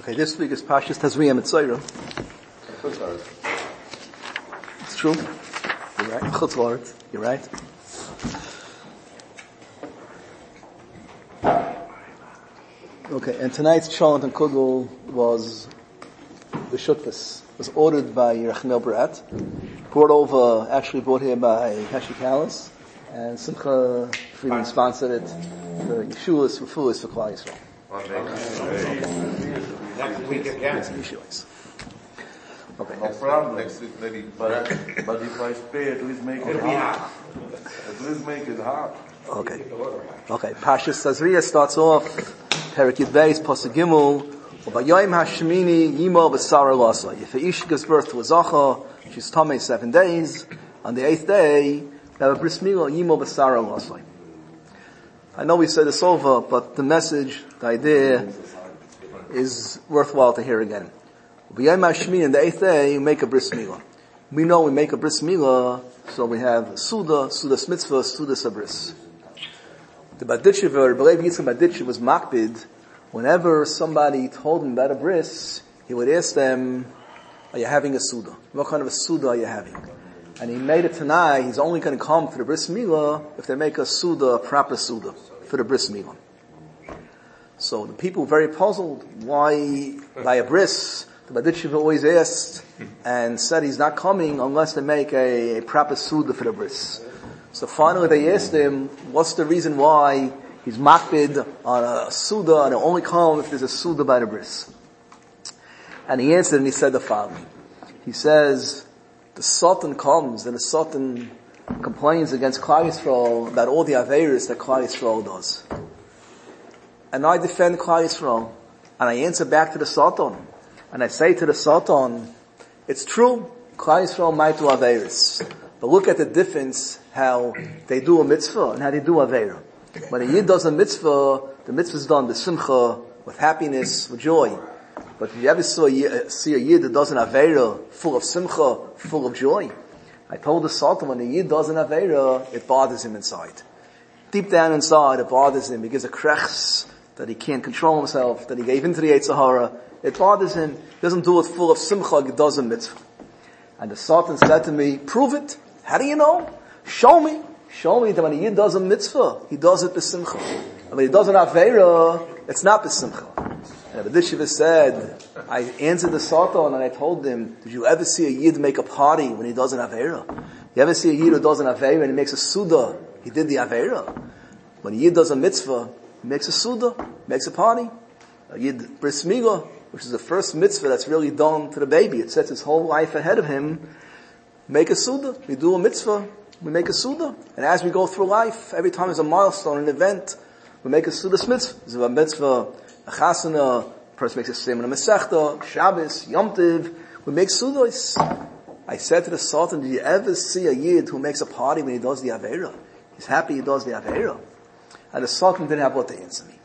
Okay, this week is Parshas Tazria Mitzayra. It's true. You're right. Chutz La'aretz. You're right. Okay, and tonight's Cholent and Kugel was the Shutfus. Was ordered by Yerachmiel Barat. Brought here by Heshi Kalas. And Simcha Friedman sponsored it. The Yeshua's Refuahs for Klal Yisrael. Next week again. Okay. No problem. Next week maybe. But if I pay, at least make it hot. At least make it hot. Okay. Okay. Parshas Tazria starts off. Perek Yud Beis Pasuk Gimel. Ubayom Hashmini Yimo V'Sara Lasa. If a ish gives birth to a zacha, she's tamei 7 days. On the 8th day, we have a bris milah Yimo V'Sara Lasa. I know we said this over, but the message, the idea, is worthwhile to hear again. B'yom hashmini, in the 8th day, we make a bris milah. We know we make a bris milah, so we have Sudas mitzvah, Sudas abris. The Baditchever, B'lev Yitzchak Baditchever was makbid. Whenever somebody told him about a bris, he would ask them, are you having a Suda? What kind of a Suda are you having? And he made it tonight, he's only going to come to the bris milah if they make a Suda, a proper Suda, for the bris milah. So the people were very puzzled. Why, by a bris, the Baditchever always asked and said he's not coming unless they make a proper Suda for the bris. So finally they asked him, what's the reason why he's makbid on a Suda and he'll only come if there's a Suda by the bris? And he answered and he said the following. He says, the Sultan comes and the Sultan complains against Klal Yisrael about all the Aveiros that Klal Yisrael does. And I defend Klal Yisrael. And I answer back to the Sultan. And I say to the Sultan, it's true, Klal Yisrael might do Aveiros. But look at the difference how they do a mitzvah and how they do Aveira. When a Yid does a mitzvah, the mitzvah is done with simcha, with happiness, with joy. But if you ever see a Yid that does an Aveira full of simcha, full of joy, I told the Sultan when a Yid does an Aveira, it bothers him inside. Deep down inside, it bothers him. He gives a krechs that he can't control himself, that he gave into the Yetzer Hara. It bothers him. He doesn't do it full of simcha, he does a mitzvah. And the Sultan said to me, prove it. How do you know? Show me that when a Yid does a mitzvah, he does it b'simcha. And when he does an Aveira, it's not b'simcha. And the Baditchever said, I answered the Sultan and I told him, did you ever see a Yid make a party when he does an Aveira? You ever see a Yid who does an Aveira and he makes a Suda? He did the Aveira. When a Yid does a mitzvah, he makes a Suda, makes a party. A Yid bris milah, which is the first mitzvah that's really done to the baby. It sets his whole life ahead of him. Make a Suda. We do a mitzvah. We make a Suda. And as we go through life, every time there's a milestone, an event, we make a Suda mitzvah. There's a mitzvah, a chasana, a person makes a simon, a mesechta, Shabbos, Yom Tiv. We make Sudas. I said to the Sultan, did you ever see a Yid who makes a party when he does the Aveira? He's happy he does the Aveira. And the Sultan didn't have what to answer me.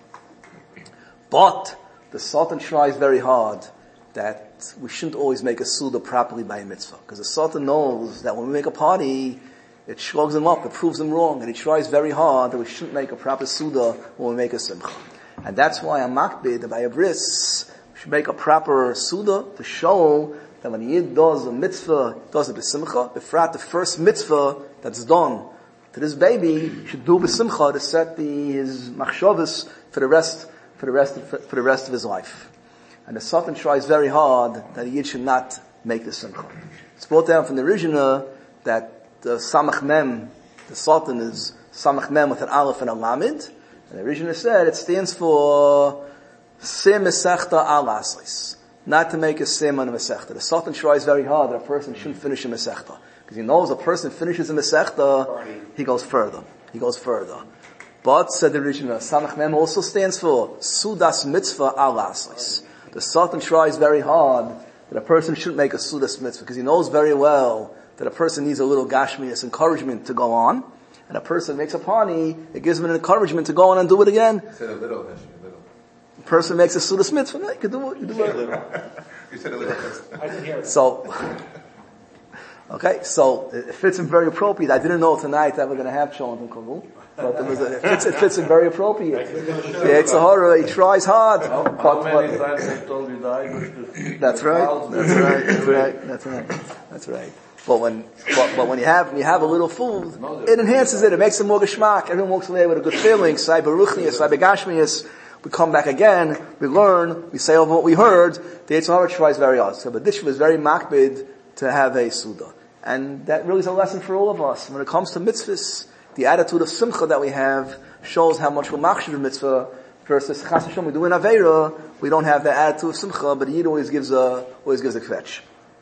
But the Sultan tries very hard that we shouldn't always make a Suda properly by a mitzvah. Because the Sultan knows that when we make a party, it shrugs him up, it proves him wrong, and he tries very hard that we shouldn't make a proper Suda when we make a Simcha. And that's why I'm makbid by a bris, we should make a proper Suda to show that when a Yid does a mitzvah, does it b'simcha, b'frat the first mitzvah that's done to this baby, he should do b'simcha to set his machshavas for the rest of his life. And the Sultan tries very hard that a Yid should not make the simcha. It's brought down from the Rishna that the Samach Mem, the Sultan is Samach Mem with an Aleph and a Lamed. And the Rishna said it stands for Sim Mesechta Al Aslis. Not to make a Sim on a Mesechta. The Sultan tries very hard that a person shouldn't finish a Mesechta. Because he knows a person finishes a Mesechta, he goes further. But, said the Rishna, Samach Mem also stands for Sudas Mitzvah Al Aslis. The Sultan tries very hard that a person shouldn't make a Sudas Mitzvah because he knows very well that a person needs a little gashmias encouragement to go on. And a person makes a party, it gives him an encouragement to go on and do it again. You said a little. A person makes a Sudas Mitzvah, no, you can do it. You said a little. I didn't hear it. So, Okay, so it fits in very appropriate. I didn't know tonight that we're going to have Shalom and Kavul, but it fits in very appropriate. The Yetzer Hara, he tries hard. How many times I told you that? That's right. But when you have a little food, it enhances it. It makes it more geschmack. Everyone walks away with a good feeling. Sai beruchnius, sai begashmius. We come back again. We learn. We say over what we heard. The Yetzer Hara tries very hard. So, but this was very makbid to have a Suda. And that really is a lesson for all of us. When it comes to mitzvahs, the attitude of simcha that we have shows how much we're machshir mitzvah versus chas v'shalom. We do in Aveira, we don't have that attitude of simcha, but the Yid always gives a kvetch.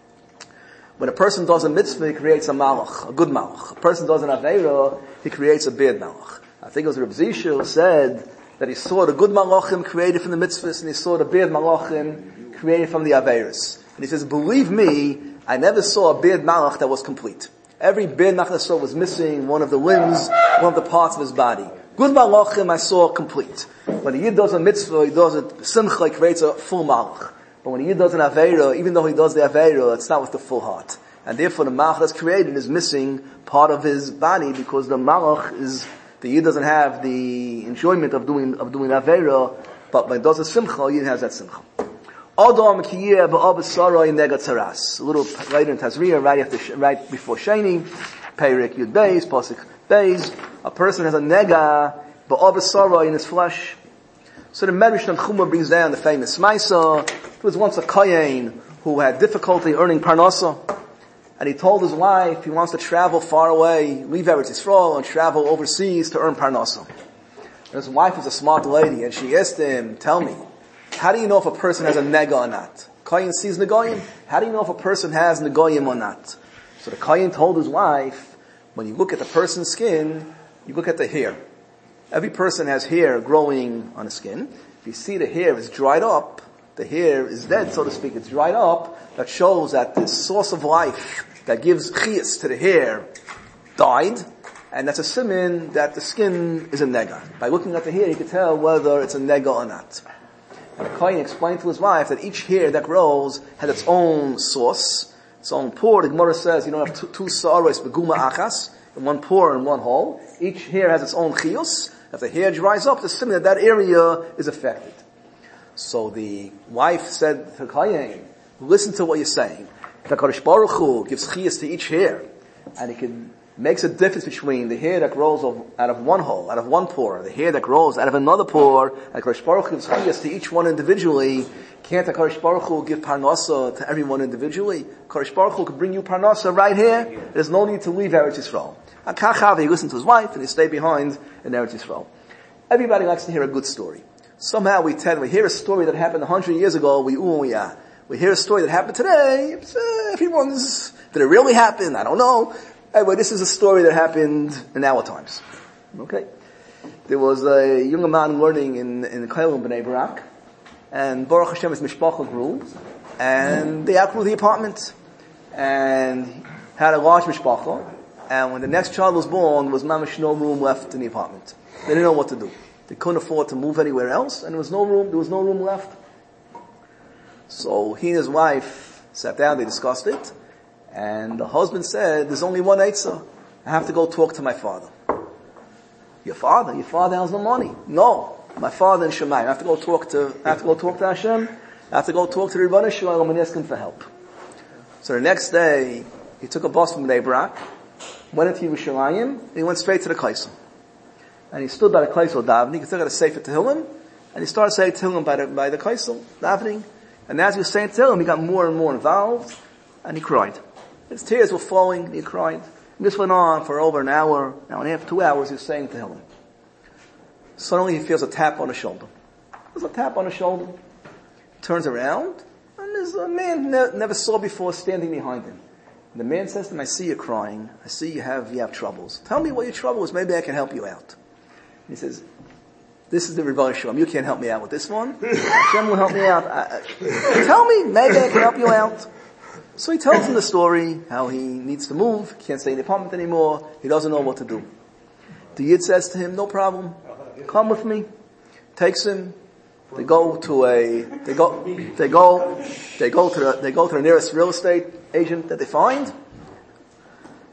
When a person does a mitzvah, he creates a malach, a good malach. A person does an Aveira, he creates a bad malach. I think it was Reb Zishel said that he saw the good malachim created from the mitzvahs and he saw the bad malachim created from the Aveiras. And he says, believe me, I never saw a bad malach that was complete. Every bad malach I saw was missing one of the limbs, one of the parts of his body. Good malachim I saw complete. When a Yid does a mitzvah, he does it simcha, he creates a full malach. But when a Yid does an Aveira, even though he does the Aveira, it's not with the full heart. And therefore the malach that's created is missing part of his body because the malach is, the Yid doesn't have the enjoyment of doing Aveira, but when he does a simcha, Yid has that simcha. Adam kiyeh ba'abasara in negatzaras. A little later in Tazria, right before Sheni, Peirik Yud Beis, Pasuk Beis, a person has a nega ba'abasara in his flesh. So the Medrash Tanchuma brings down the famous Maisa. There was once a Kayin who had difficulty earning parnasa, and he told his wife he wants to travel far away, leave Eretz Yisrael and travel overseas to earn parnasa. And his wife was a smart lady, and she asked him, tell me, how do you know if a person has a nega or not? Kayin sees negoyim. How do you know if a person has negoyim or not? So the Kayin told his wife, when you look at the person's skin, you look at the hair. Every person has hair growing on the skin. If you see the hair is dried up, the hair is dead, so to speak, it's dried up, that shows that the source of life that gives chiyas to the hair died, and that's a siman that the skin is a nega. By looking at the hair, you can tell whether it's a nega or not. And the Kohen explained to his wife that each hair that grows has its own source, its own pore. The Gemara says you don't have two saros beguma achas, in one pore and one hole. Each hair has its own chiyus. If the hair dries up, the siman that area is affected. So the wife said to Kohen, listen to what you're saying. The Kadosh Baruch Hu gives chiyus to each hair, and he makes a difference between the hair that grows out of one hole, out of one pore, the hair that grows out of another pore, and Kadosh Baruch Hu gives chiyus to each one individually. Can't the Kadosh Baruch Hu give parnasa to everyone individually? Kadosh Baruch Hu could bring you parnasa right here. There's no need to leave Eretz Yisrael. And Kachav, he listened to his wife, and he stayed behind in Eretz Yisrael. Everybody likes to hear a good story. Somehow we hear a story that happened 100 years ago, we are. We hear a story that happened today, did it really happen? I don't know. Anyway, this is a story that happened in our times. Okay? There was a young man learning in Kollel in Bnei Brak, and Baruch Hashem his mishpacha grew, and they outgrew the apartment, and had a large mishpacha, and when the next child was born, there was mamish no room left in the apartment. They didn't know what to do. They couldn't afford to move anywhere else, and there was no room left. So he and his wife sat down, they discussed it, and the husband said, there's only one eitzah. I have to go talk to my father. Your father has no money. No. My father in Shemayim. I have to go talk to Hashem. I have to go talk to the Rebbeinu Shalom and ask him for help. So the next day, he took a bus from Bnei Brak, went into Yerushalayim, and he went straight to the Kaisel. And he stood by the Kaisel davening, he still got a Sefer Tehillim, and he started saying Tehillim by the Kaisel davening. And as he was saying Tehillim, he got more and more involved, and he cried. His tears were flowing, and he cried. And this went on for over an hour and a half, 2 hours, he was saying Tehillim. Suddenly he feels a tap on the shoulder. There's a tap on the shoulder. Turns around, and there's a man never saw before standing behind him. And the man says to him, I see you crying. I see you have troubles. Tell me what your trouble is. Maybe I can help you out. And he says, this is the Rebbeinu Shalom. You can't help me out with this one. Hashem will help me out. Tell me, maybe I can help you out. So he tells him the story, how he needs to move, can't stay in the apartment anymore, he doesn't know what to do. The Yid says to him, no problem, come with me. Takes him, they go to the nearest real estate agent that they find.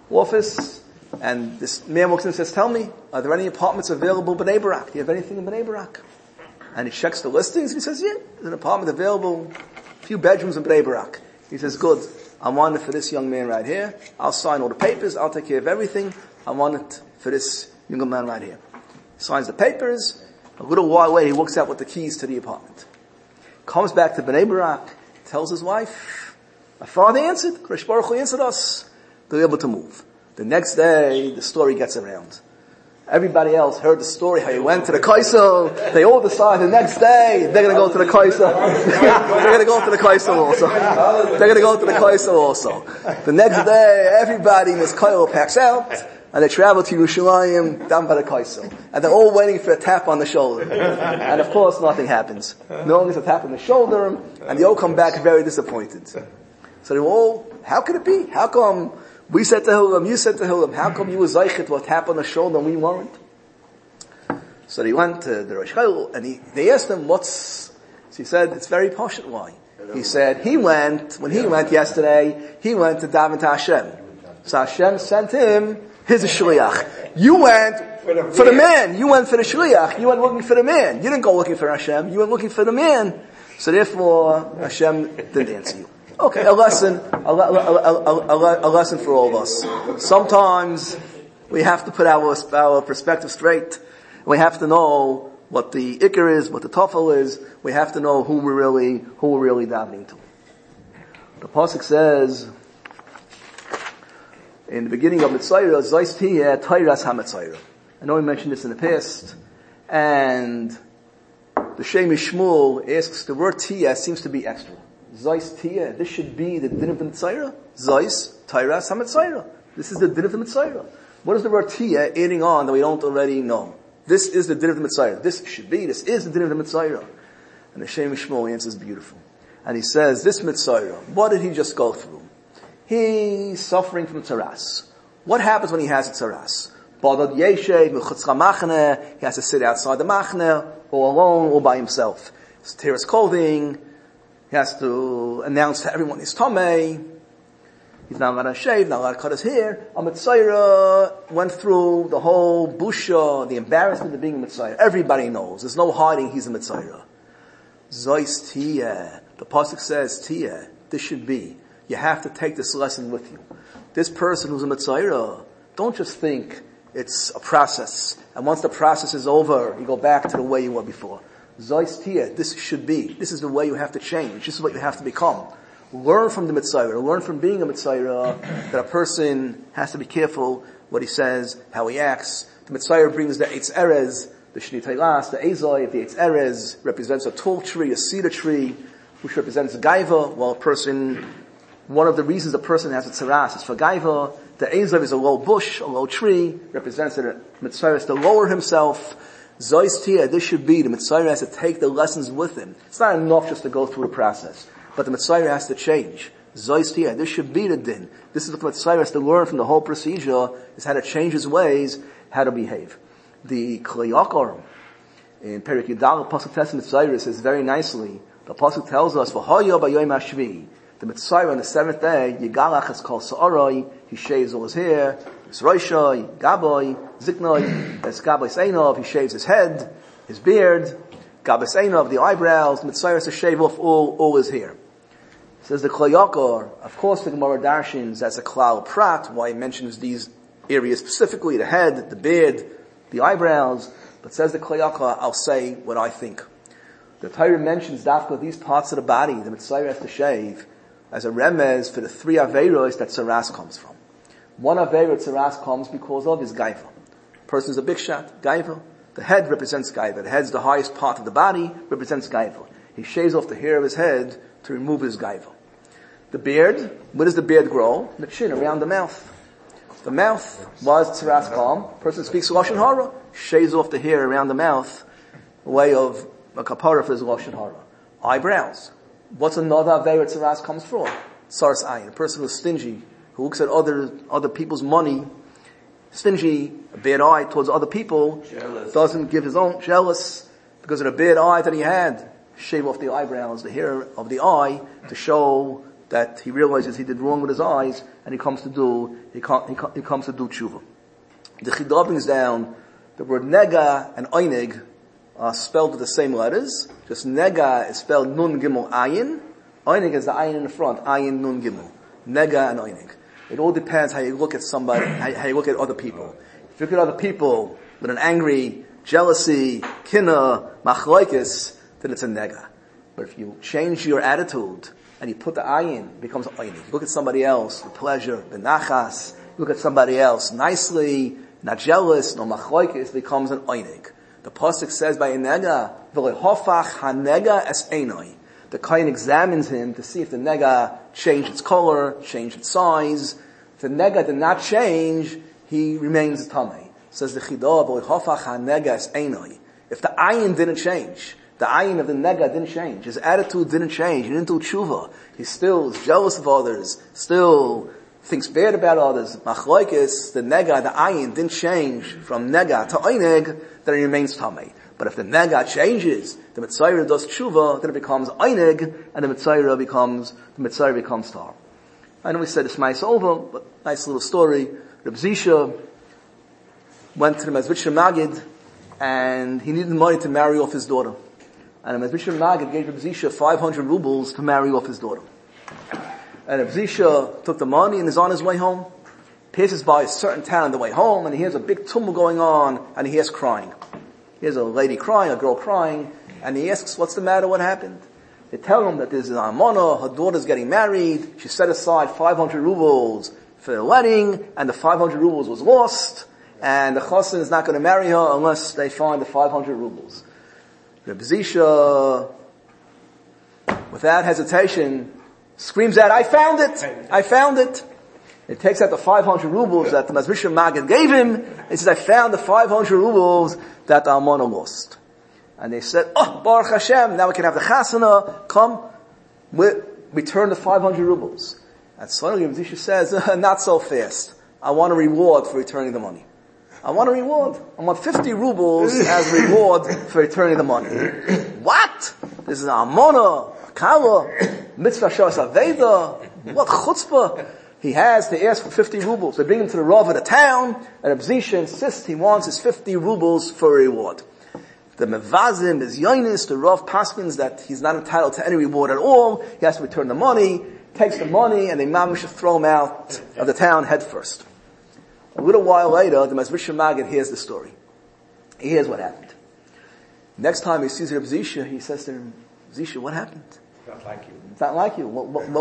office, and this man walks in and says, tell me, are there any apartments available in Bnei Brak? Do you have anything in Bnei Brak? And he checks the listings, and he says, yeah, there's an apartment available, a few bedrooms in Bnei Brak. He says, good, I want it for this young man right here. I'll sign all the papers, I'll take care of everything. I want it for this young man right here. He signs the papers. A little while later, he walks out with the keys to the apartment. Comes back to Bnei Brak, tells his wife, my father answered, Krish Baruch Hu answered us. They're able to move. The next day, the story gets around. Everybody else heard the story, how he went to the Kaisel. They all decide the next day, they're going to go to the Kaisel. They're going to go to the Kaisel also. They're going to go to the Kaisel also. The next day, everybody in this Kaisel packs out, and they travel to Yerushalayim, down by the Kaisel. And they're all waiting for a tap on the shoulder. And of course, nothing happens. No one gets a tap on the shoulder, and they all come back very disappointed. So they're all, how could it be? How come we said to Hillam, you said to Hillam, how come you were Zaychit to a tap on the shoulder and we weren't? So they went to the Rosh Chayil, and they asked him, so he said, it's very posh. Why? He said, when he went yesterday, he went to daven to Hashem. So Hashem sent him his shliach. You went for the man. You went for the shliach. You went looking for the man. You didn't go looking for Hashem. You went looking for the man. So therefore, Hashem didn't answer you. Okay, a lesson for all of us. Sometimes we have to put our perspective straight. We have to know what the ikar is, what the tofel is. We have to know who we're really davening to. The pasuk says in the beginning of Mitzayra, Zos tiyeh Teiras HaMitzayra. I know we mentioned this in the past, and the Shem Shmuel asks, the word tiyeh seems to be extra. Zos tiyeh, this should be the din of the Mitzayra. Zos Teiras HaMitzayra. This is the din of the Mitzayra. What is the word tiyeh adding on that we don't already know? This is the din of the Mitzayra. This is the din of the Mitzayra. And the Shem Shmuel answers beautiful. And he says, this Mitzayra, what did he just go through? He's suffering from tzaras. What happens when he has a tzaras? He has to sit outside the machne, all alone, all by himself. He's tear his clothing. He has to announce to everyone he's tamei. He's not allowed to shave, not allowed to cut his hair. A Mitzayra went through the whole busha, the embarrassment of being a Mitzayra. Everybody knows. There's no hiding he's a Mitzayra. Zos tiyeh. The pasuk says tiyeh. This should be. You have to take this lesson with you. This person who's a Mitzayra, don't just think it's a process. And once the process is over, you go back to the way you were before. Zos tiyeh. This should be. This is the way you have to change. This is what you have to become. Learn from the Mitzayra. Learn from being a Mitzayra that a person has to be careful what he says, how he acts. The Mitzayra brings the Eitz Erez, the Shnei Teilas, the Ezoi. The Eitz Erez represents a tall tree, a cedar tree, which represents Gaiva. While one of the reasons a person has a tzaras is for Gaiva. The Ezoi is a low bush, a low tree, represents that a Mitzayra has to lower himself. Zos tiyeh, this should be. The Mitzayra has to take the lessons with him. It's not enough just to go through the process. But the Mitzayra has to change. Zos tiyeh, this should be the din. This is what the Mitzayra has to learn from the whole procedure, is how to change his ways, how to behave. The Kli Yakar, in Perik Yudal, Pasuk Tes Mitzayra says very nicely, the Pasuk tells us, V'hoyo b'yoyim hashvi, the Mitzayra on the seventh day, Yigalach is called Sa'aroi, he shaves all his hair, his Roshoi, Gaboy, Ziknoi, as Gaboy Seinov, he shaves his head, his beard, Gaboy Seinov, the eyebrows, the Mitzayra has to shave off all his hair. Says the Kli Yakar, of course the Gemara darshins as a klal prat, why he mentions these areas specifically, the head, the beard, the eyebrows, but says the Kli Yakar, I'll say what I think. The Torah mentions dafka these parts of the body, the Mitzayra has to shave, as a remez for the three aveiros that tzaras comes from. One aveiro tzaras comes because of his gaiva. Person's a big shot, gaiva. The head represents gaiva. The head's the highest part of the body, represents gaiva. He shaves off the hair of his head to remove his gaiva. The beard, where does the beard grow? The chin, around the mouth. The mouth was tzaras calm. Person speaks lashon hara, shaves off the hair around the mouth, a way of a kapara for his lashon hara. Eyebrows. What's another aveira tzaras comes from? Saras ayin. A person who's stingy, who looks at other people's money, stingy, a bad eye towards other people, jealous. Doesn't give his own, jealous, because of the bad eye that he had. Shave off the eyebrows, the hair of the eye, to show that he realizes he did wrong with his eyes, and he comes to do tshuva. The Chidah brings down the word nega and einig are spelled with the same letters. Just nega is spelled nun gimel ayin. Einig is the ayin in the front. Ayin nun gimel. Nega and einig. It all depends how you look at somebody, how you look at other people. If you look at other people with an angry, jealousy, kinna, machlokes, then it's a nega. But if you change your attitude and you put the ayin, it becomes einig. You look at somebody else with pleasure, benachas. You look at somebody else nicely, not jealous, no machlokes, becomes an einig. The pasuk says by a nega, v'lehofach hanega es einoi. The kohen examines him to see if the nega changed its color, changed its size. If the nega did not change, he remains tamei. Says the Chidah, v'lehofach hanega es einoi. If the ayin didn't change, the ayin of the nega didn't change, his attitude didn't change, he didn't do tshuva, he still is jealous of others, still thinks bad about others, machlokes, the nega, the ayin didn't change from nega to einig, then it remains tamei. But if the nega changes, the Mitzayra does tshuva, then it becomes einig, and the Mitzayra becomes tar. I know we said this mice over, but nice little story. Reb Zisha went to the Mezritcher Magid, and he needed money to marry off his daughter. And the Mezritcher Magid gave Reb Zisha 500 rubles to marry off his daughter. And Reb Zisha took the money and is on his way home. Passes by a certain town on the way home, and he hears a big tumult going on, and he hears crying. He hears a lady crying, a girl crying, and he asks, what's the matter, what happened? They tell him that there's an almana, her daughter's getting married, she set aside 500 rubles for the wedding, and the 500 rubles was lost, and the chassan is not going to marry her unless they find the 500 rubles. Reb Zisha, without hesitation, screams out, I found it! He takes out the 500 rubles that the Mezritcher Magid gave him. He says, I found the 500 rubles that the almana lost. And they said, oh, Baruch Hashem, now we can have the chasana, come, return the 500 rubles. And suddenly Zisha says, not so fast. I want a reward for returning the money. I want a reward. I want 50 rubles as a reward for returning the money. What? This is an almana, a kala, mitzvah shas aveda. What chutzpah? He has to ask for 50 rubles. They bring him to the Rav of the town, and Reb Zisha insists he wants his 50 rubles for a reward. The Mevazim is Yonis, the Rav paskins that he's not entitled to any reward at all. He has to return the money, takes the money, and the mamish throw him out of the town head first. A little while later, the Mezritcher Magid hears the story. He hears what happened. Next time he sees Reb Zisha, he says to him, Zisha, what happened? Not like you. It's not like you. What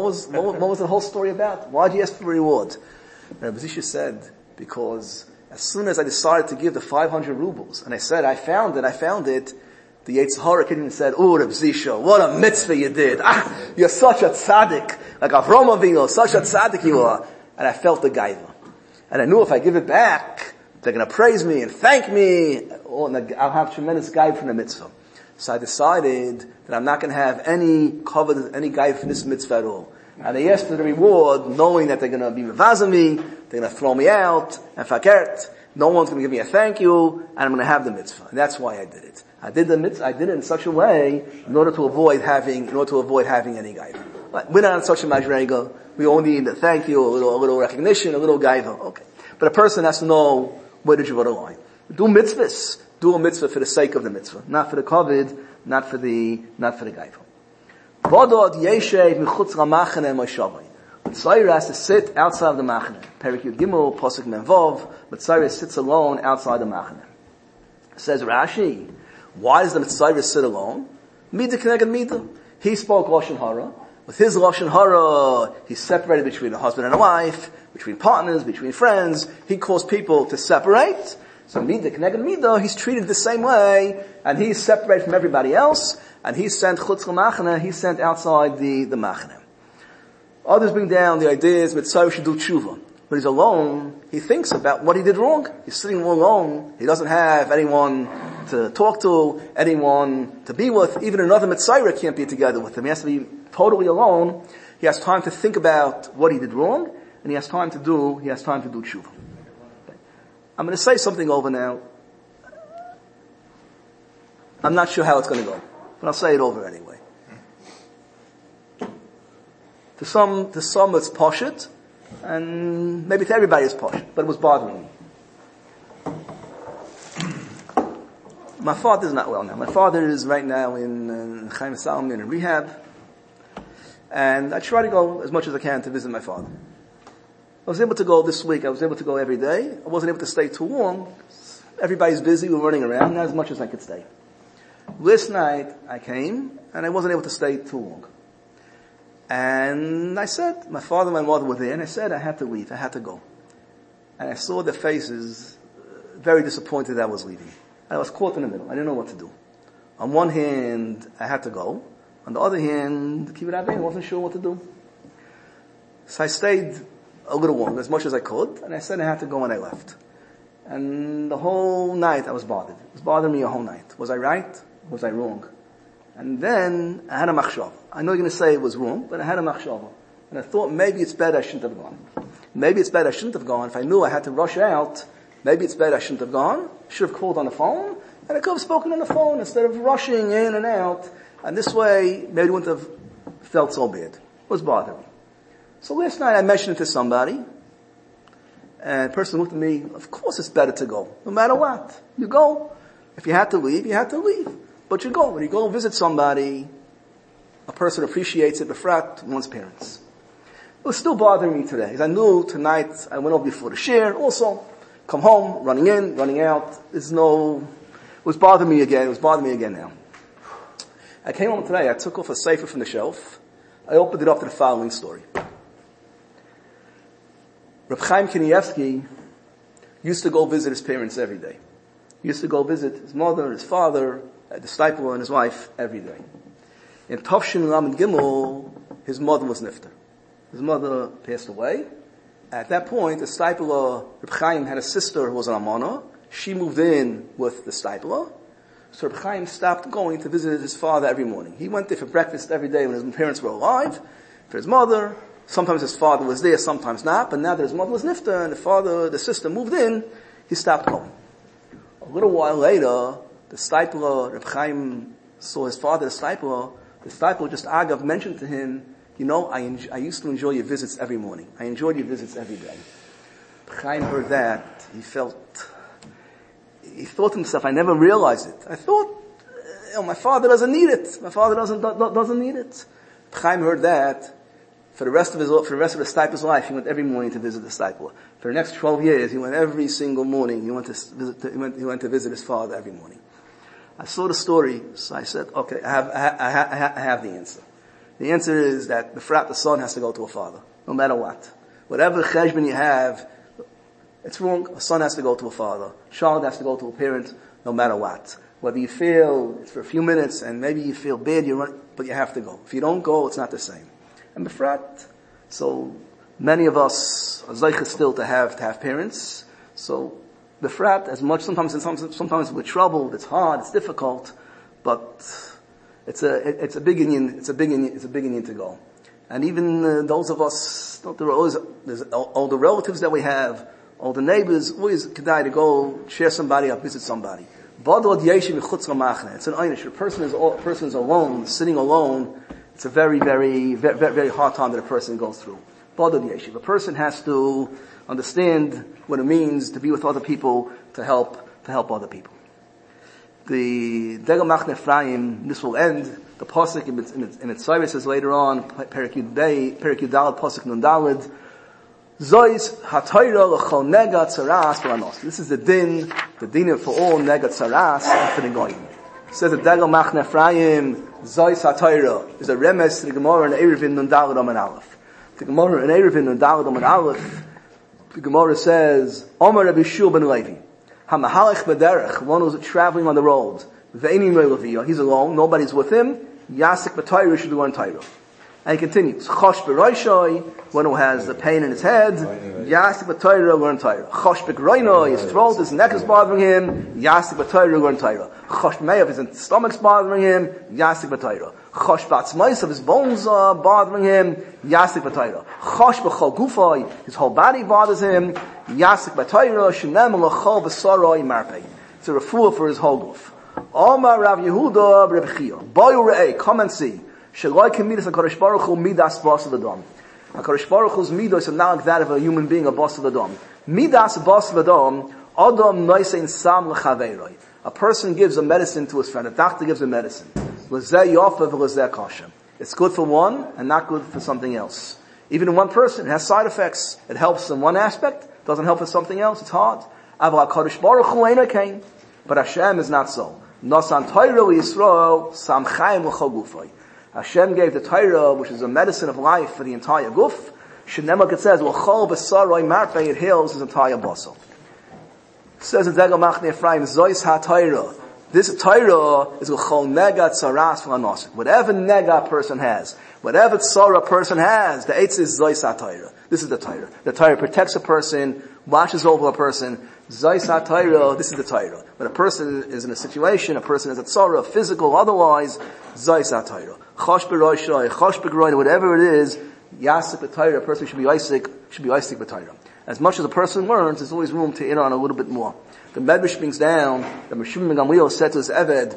was the whole story about? Why did you ask for a reward? And Reb Zisha said, because as soon as I decided to give the 500 rubles, and I said, I found it, the Yetzer Hara came and said, oh, Reb Zisha, what a mitzvah you did. You're such a tzaddik. Like Avraham Avinu, such a tzaddik you are. And I felt the gaiva. And I knew if I give it back, they're going to praise me and thank me. And I'll have tremendous gaiva from the mitzvah. So I decided that I'm not going to have any gaiva from this mitzvah at all. And I asked for the reward, knowing that they're going to be mevazim me, they're going to throw me out, and fakert. No one's going to give me a thank you, and I'm going to have the mitzvah. And that's why I did it. I did it in such a way in order to avoid having any gaiva. But we're not in such a madrega. We only need a thank you, a little recognition, a little gaiva. Okay. But a person has to know where to draw the line. Do mitzvahs. Do a mitzvah for the sake of the mitzvah, not for the kavod, not for the gaiva. Vodod yeshev michutz ramachane moshavai. Mitzayra has to sit outside of the machane. Perik Yud Gimel, Pasuk Menvov, Mitzayra sits alone outside the machane. Says Rashi, why does the Mitzayra sit alone? Midah k'neged midah. He spoke Lashon Hara. With his Lashon Hara, he separated between a husband and a wife, between partners, between friends. He caused people to separate. So midah k'neged midah, he's treated the same way, and he's separated from everybody else, and he's sent chutz l'machane, he's sent outside the machane. Others bring down the ideas Mitzayra should do tshuva. When he's alone, he thinks about what he did wrong. He's sitting alone. He doesn't have anyone to talk to, anyone to be with. Even another Mitzayra can't be together with him. He has to be totally alone. He has time to think about what he did wrong, and he has time to do tshuva. I'm going to say something over now. I'm not sure how it's going to go, but I'll say it over anyway. To some it's poshut, and maybe to everybody it's poshut, but it was bothering me. My father is not well now. My father is right now in Chaim Salman in rehab, and I try to go as much as I can to visit my father. I was able to go this week. I was able to go every day. I wasn't able to stay too long. Everybody's busy. We're running around. Not as much as I could stay. Last night I came, and I wasn't able to stay too long. And I said, my father and my mother were there, and I said I had to leave. I had to go. And I saw their faces very disappointed that I was leaving. I was caught in the middle. I didn't know what to do. On one hand, I had to go. On the other hand, keep it out there. I wasn't sure what to do. So I stayed a little longer, as much as I could, and I said I had to go when I left. And the whole night I was bothered. It was bothering me a whole night. Was I right? Was I wrong? And then I had a machshava. I know you're going to say it was wrong, but I had a machshava. And I thought maybe it's better I shouldn't have gone. Maybe it's better I shouldn't have gone. If I knew I had to rush out, maybe it's better I shouldn't have gone. Should have called on the phone, and I could have spoken on the phone instead of rushing in and out. And this way, maybe it wouldn't have felt so bad. It was bothering me. So last night I mentioned it to somebody, and the person looked at me, of course it's better to go. No matter what. You go. If you had to leave, you had to leave. But you go. When you go visit somebody, a person appreciates it, befrat one's parents. It was still bothering me today, because I knew tonight I went over before the share, also. Come home, running in, running out. It was bothering me again. It was bothering me again now. I came home today. I took off a sefer from the shelf. I opened it up to the following story. Reb Chaim Kanievsky used to go visit his parents every day. He used to go visit his mother, his father, the stipler, and his wife every day. In Tovshin Lamed Gimel, his mother was nifter. His mother passed away. At that point, the stipler, Reb Chaim, had a sister who was an almana. She moved in with the stipler. So Reb Chaim stopped going to visit his father every morning. He went there for breakfast every day when his parents were alive. For his mother, sometimes his father was there, sometimes not. But now that his mother was nifter and the sister moved in, he stopped going. A little while later, the stipler, Reb Chaim, saw his father, the stipler just agav mentioned to him, you know, I used to enjoy your visits every morning. I enjoyed your visits every day. Chaim heard that. He thought to himself, I never realized it. I thought, my father doesn't need it. My father doesn't need it. Chaim heard that. For the rest of the stipler's life, he went every morning to visit the stipler. For the next 12 years, he went every single morning. He went to visit his father every morning. I saw the story, so I said, okay, I have the answer. The answer is that the son has to go to a father, no matter what. Whatever cheshbon you have, it's wrong. A son has to go to a father. A child has to go to a parent, no matter what. Whether you feel it's for a few minutes and maybe you feel bad, but you have to go. If you don't go, it's not the same. And befrat, so many of us are zeicha still to have parents. So befrat, as much sometimes with trouble, it's hard, it's difficult, but it's a big Indian to go. And even those of us, there's all the relatives that we have, all the neighbors, always kedai to go share somebody up, visit somebody. It's an einish. A person is alone, sitting alone. It's a very, very, very, very hard time that a person goes through. A person has to understand what it means to be with other people, to help other people. The Degel Machne Ephraim, this will end. The pasuk in its service says later on, Perek Yudalad, pasuk Nun Daled, Zois HaTorah L'chol Nega Tzaras B'Lanos. This is the din for all Nega Tzaras and for the Goyim. It says the Degel Machne Ephraim, Zois HaTorah is a remes to the Gemara in Eruvin Nun Daled Amud Aleph. The Gemara in Eruvin Nun Daled Amud Aleph, the Gemara says, Omer Rabbi Shua ben Levi, HaMahalech B'derech, one who's traveling on the road, Ve'enim Le'Levi, he's alone, nobody's with him, Yasik B'Torah should learn Torah. And he continues, Chosh B'Roishoi, one who has the pain in his head, Yasik B'Torah learn Torah. Chosh B'Groinoi, his throat, his neck is bothering him, Yasik B'Torah learn Torah. Chosh B'Meyav, his stomach's bothering him, Yasik B'Torah. Chosh B'Atzmais, his bones are bothering him, Yasik B'Torah. Chosh B'Chol Gufoi, his whole body bothers him, Yasik B'Torah, Shenem L'Chol V'Soroi Marpei. It's a refuah for his whole goof. Omar Rav Yehuda Reb Chia, Boyu Re'ei, come and see. Sheloi can midas HaKadosh Baruch Hu midas basal adam. HaKadosh Baruch Hu's midas are not like that of a human being, a basal adam. Midas basal adam, adam noisein sam l'chaveiroi. A person gives a medicine to his friend. A doctor gives a medicine. L'zeh yofa v'l'zeh kasha. It's good for one and not good for something else. Even in one person, it has side effects. It helps in one aspect, doesn't help in something else. It's hard. Aval HaKadosh Baruch Hu eino kain. But Hashem is not so. Nasan Torah Yisrael sam chaim l'chol gufay. Hashem gave the Torah, which is a medicine of life for the entire guf. Shenemak it says, l'chol b'saroi marpei, it heals his entire basal. It says in Degel Machne Ephraim, Zois ha-Torah. This Torah is l'chol nega tzaras v'lanosik. Whatever nega a person has, whatever tzara a person has, the eitz is Zois ha-Torah. This is the Torah. The Torah protects a person, watches over a person. Zois ha-Torah, this is the Torah. When a person is in a situation, a person has a tzara, physical, otherwise, Zois ha-Torah. Chosh b'roshai, chosh b'groin, whatever it is, yasik b'Torah, a person should be isik b'Torah. As much as a person learns, there's always room to in on a little bit more. The Medrash brings down that Meshuvim ben Gamliel said to his Eved,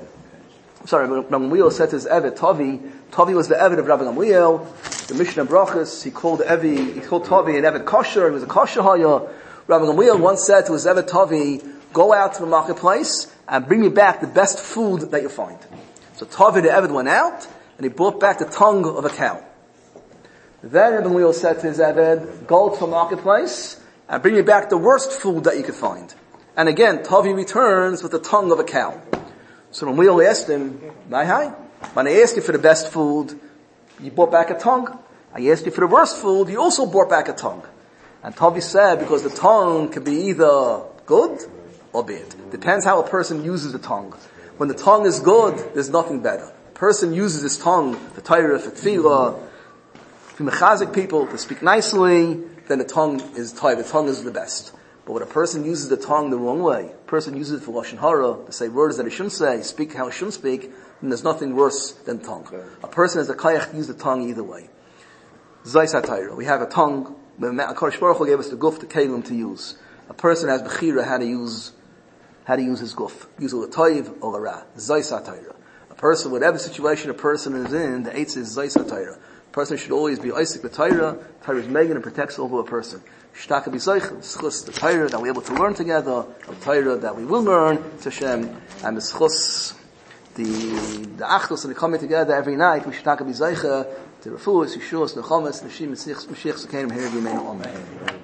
Gamliel said to his Eved, Tavi was the Eved of Rabbi Gamliel. The Mishnah Brachas, he called Tavi an Eved kosher, he was a kosher haya. Rabbi Gamliel once said to his Eved Tavi, go out to the marketplace and bring me back the best food that you find. So Tavi the Eved went out and he brought back the tongue of a cow. Then Rabbi Gamliel said to his Eved, go to the marketplace and bring me back the worst food that you could find. And again, Tavi returns with the tongue of a cow. So when we asked him, when I asked you for the best food, you brought back a tongue. I asked you for the worst food, you also brought back a tongue. And Tavi said, because the tongue can be either good or bad. Depends how a person uses the tongue. When the tongue is good, there's nothing better. A person uses his tongue for Torah, for tefillah, for mechazik people, to speak nicely, then the tongue is Torah. The tongue is the best. But when a person uses the tongue the wrong way, a person uses it for lashon hara, to say words that he shouldn't say, speak how he shouldn't speak, then there's nothing worse than tongue. A person has a kayach to use the tongue either way. Zayis HaTorah. We have a tongue. HaKadosh Baruch Hu gave us the guf, the kelim to use. A person has bechira how to use his guf. Use a l'toiv or l'ra. Zayis HaTorah. A person, whatever situation a person is in, the eitz is Zayis HaTorah. A person should always be Isaac the Torah. Torah is megan and protects over a person. Shtaka b'zayich, schus the Torah that we're able to learn together, the Torah that we will learn, to Hashem, and schus the achdus and the coming together every night. We shtaka b'zayich to refuah, yeshuas, nechamas, neshim, Mashiach, Mashiach, Sekenim, here, Amen.